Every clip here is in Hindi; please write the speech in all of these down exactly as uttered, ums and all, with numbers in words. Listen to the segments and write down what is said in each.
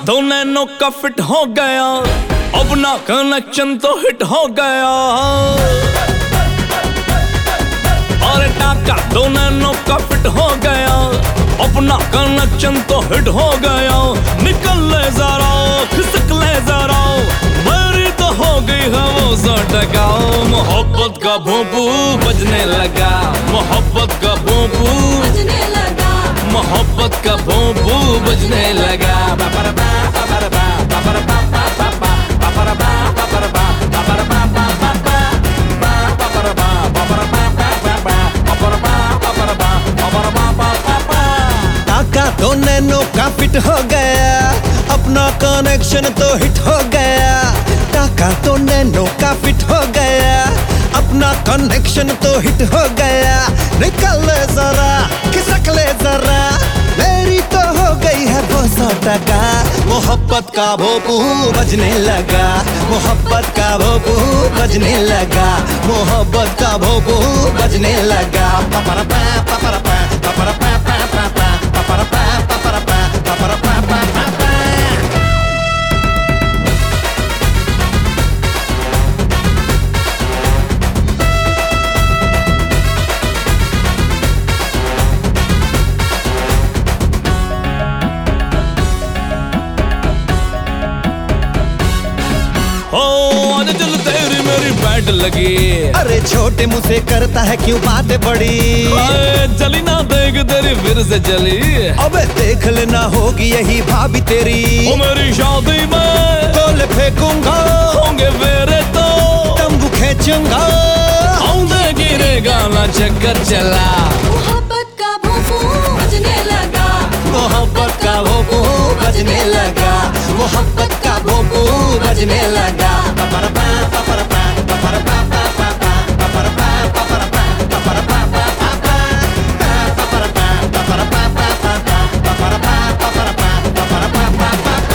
दो नैनो का फिट हो गया, अपना कनेक्शन तो हिट हो गया। और टाका दो नैनो का फिट हो गया, अपना कनेक्शन तो हिट हो गया। निकल ले जरा, खिसक ले जरा, मेरी तो हो गई है वो सौ टका। मोहब्बत का भोंपू बजने लगा, मोहब्बत का भोंपू बजने लगा, मोहब्बत का भोंपू बजने लगा। टाका तो नैनो का फिट हो गया, अपना कनेक्शन तो हिट हो गया। टाका तो नैनो का फिट हो गया, अपना कनेक्शन तो हिट हो गया। निकल ले जरा, खिसक ले जरा, मेरी तो हो गई है वो सौ टका। मोहब्बत का भोंपू बजने लगा, मोहब्बत का भोंपू बजने लगा, मोहब्बत का भोंपू बजने लगा। पपरपा पपरपा पपरपा पपरपा पपरपा पपरपा पपरपा पपरपा। आज चल तेरी मेरी बैट लगी, अरे छोटे मुँह से करता है क्यों बातें बड़ी। जली ना देख तेरी फिर से जली, अबे देख लेना होगी यही भाभी तेरी। ओ मेरी शादी में तोले फेंकूंगा, होंगे फेरे तो तंबू खींचूंगा, औंधे गिरेगा ना चक्कर चला। मोहब्बत का भोंपू बजने लगा, मोहब्बत का भोंपू बजने लगा, मोहब्बत का भोंपू बजने लगा। पपरपा पपरपा पपरपा पपरपा पपरपा पपरपा पपरपा पपरपा पपरपा पपरपा पपरपा पपरपा पपरपा।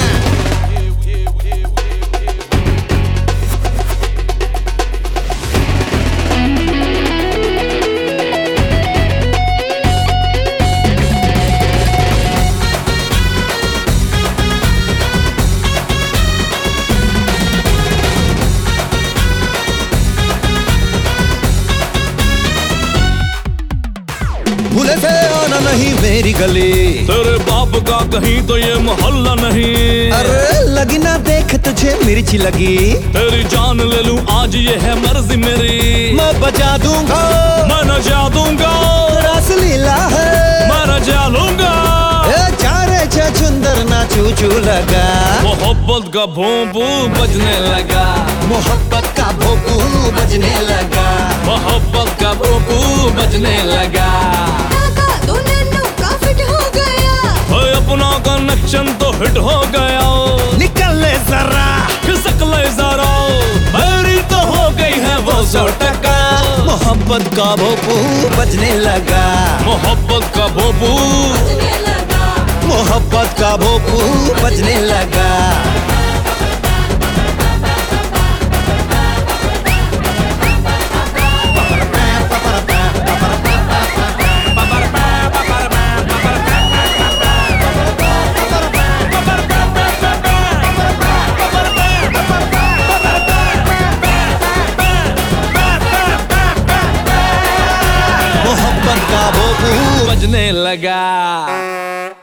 भूले से आना नहीं मेरी गली, तेरे बाप का कहीं तो ये मोहल्ला नहीं। अरे लगी ना देख तुझे मिर्ची लगी, तेरी जान ले लूं आज ये है मर्जी मेरी। मैं बजा दूंगा, मैं नचा दूंगा, रास लीला है मैं नचा लूंगा। ए चारे छुंदर ना चू चू लगा। मोहब्बत का भोंपू बजने लगा, मोहब्बत का भोंपू बजने लगा, मोहब्बत का भोंपू बजने लगा। टाका दो नैनो का फिट हो गया, ओए अपना कनेक्शन तो हिट हो गया। निकल ले जरा, खिसक ले जरा, मेरी तो हो गई है वो सौ टका। मोहब्बत का भोंपू बजने लगा, मोहब्बत का भोंपू बजने लगा, मोहब्बत का भोंपू बजने लगा। बजने लगा।